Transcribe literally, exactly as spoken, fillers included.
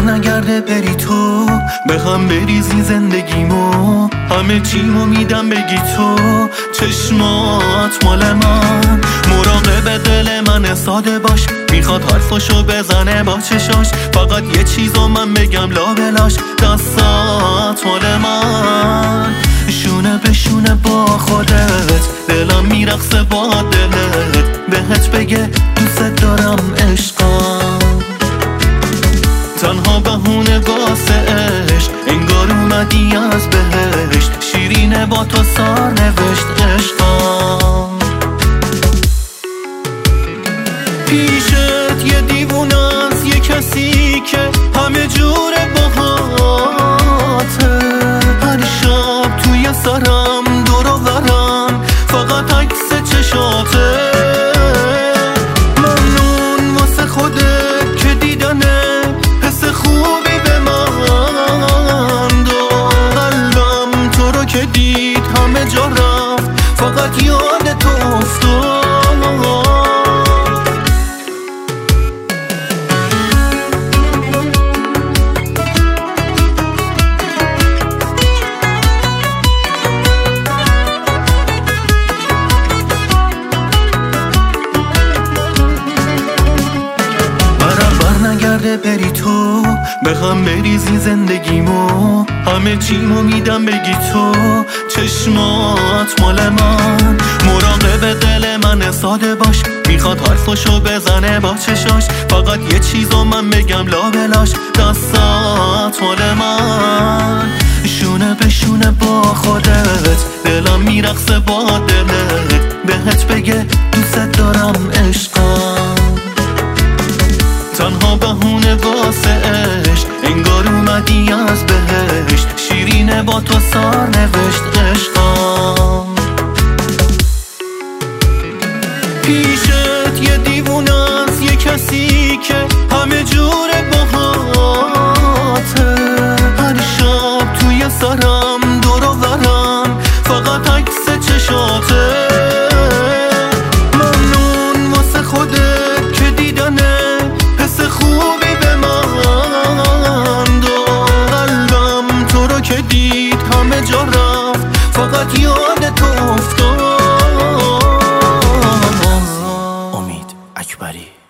نگرده بری تو، به هم بریزی زندگیمو، همه چیمو میدم بگی تو. چشمات مال من، مراقب دل من ساده باش، میخواد حرفشو بزنه با چشاش، فقط یه چیزو من بگم لا بلاش. دستات مال من، شونه به شونه با خودت، دلم میرقصه با دلت، بهت بگه دوست دارم عشقم. تنها بهونه واسه عشق، انگار اومدی از بهشت، شیرینه با تو سار نوشت عشقم. پیشت یه دیوونه است، یه کسی که همه جور باهاته، هر شب توی سرم دور و برم فقط عکس چشاته. ممنون واسه خودت که دیدنه حس خوبی به من داد، قلبم تو رو که دید همه جا رفت، فقط یاد تو افتاد. نگرده بری تو، به هم بریزی زندگیمو، همه چیمو میدم بگی تو. چشمات مال من، مراقب دل من ساده باش، میخواد حرفشو بزنه با چشاش، فقط یه چیزو من بگم لا بلاش. دستات مال من، شونه به شونه با خودت، دلم میرقصه با دلت، بهت بگه دوست دارم عشقم. تنها بهونه واسه عشق، انگار اومدی از بهشت، شیرینه با تو سار نوشت عشقم. پیشت یه دیوونه است، یه کسی که همه جور باهاته، هر شب توی سرم دور و برم فقط عکس چشاته. ممنون واسه خودت که دیدنه حس خوبی به من داد، قلبم تو رو که دید همه جا رفت، فقط یاد تو افتاد. امید اکبری.